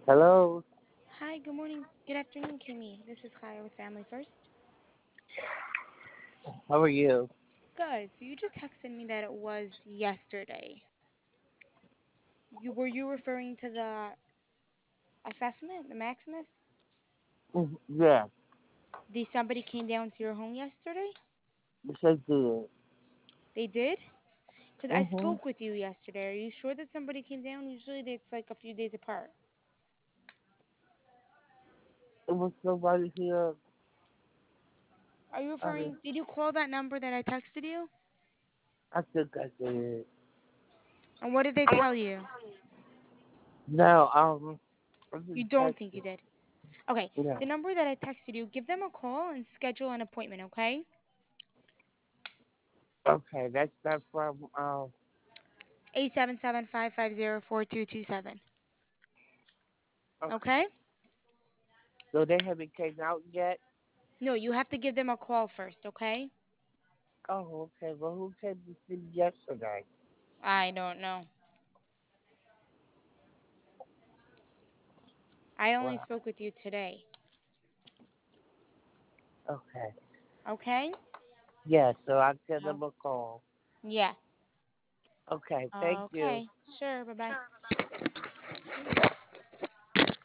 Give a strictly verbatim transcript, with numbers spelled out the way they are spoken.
Hello. Hi, good morning. Good afternoon, Kimmy. This is Kaya with Family First. How are you? Good. So you just texted me that it was yesterday. You were you referring to the assessment, the Maximus? Mhm. Yeah. The somebody came down to your home yesterday? Yes, I did. They did? Because I Mhm. spoke with you yesterday. Are you sure that somebody came down? Usually it's like a few days apart. It was somebody here. Are you I mean, referring? Did you call that number that I texted you? I think I did. And what did they tell you? Now, um, I You just don't think you texted. did. Okay, Yeah. the number that I texted you, give them a call and schedule an appointment, okay? Okay, that's not from. Um. Eight seven seven five five zero four two two seven. Okay. Okay? So they haven't came out yet. No, you have to give them a call first, okay? Oh, okay. Well, who came to see me yesterday? I don't know. I only Well, spoke with you today. okay. Okay? Yeah. So I'll give Oh, them a call. yeah. Okay. Thank you. Okay. Sure. Bye bye.